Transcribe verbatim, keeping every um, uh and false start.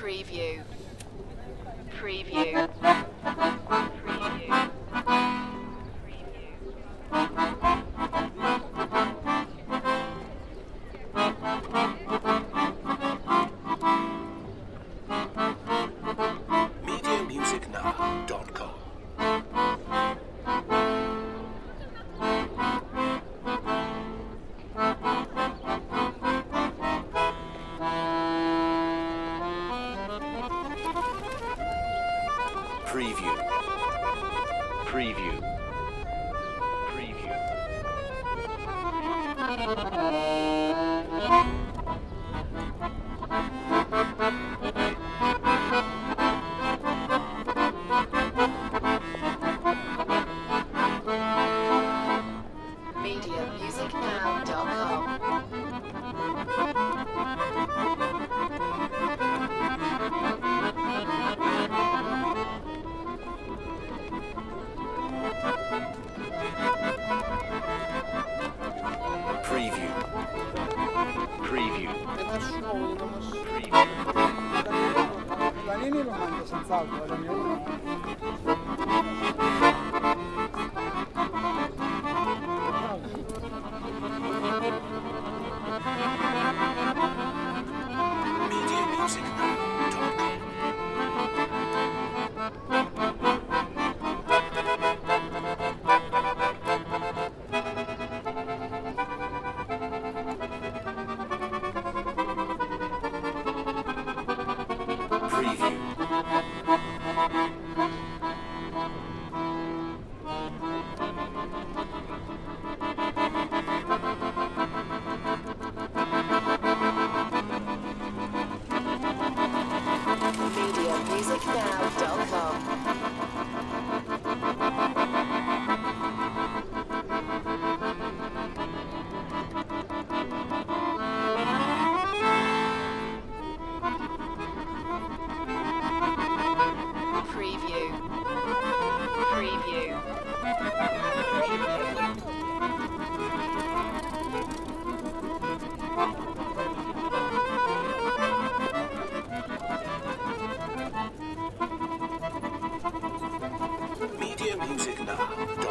Preview. Preview. Preview. media music now dot com Preview. Preview. Preview. media music now dot com. Preview. Preview. Preview. Panini lo mangio senz'altro, la mia media music now dot com Preview. media music now dot com. Preview. Preview. media music now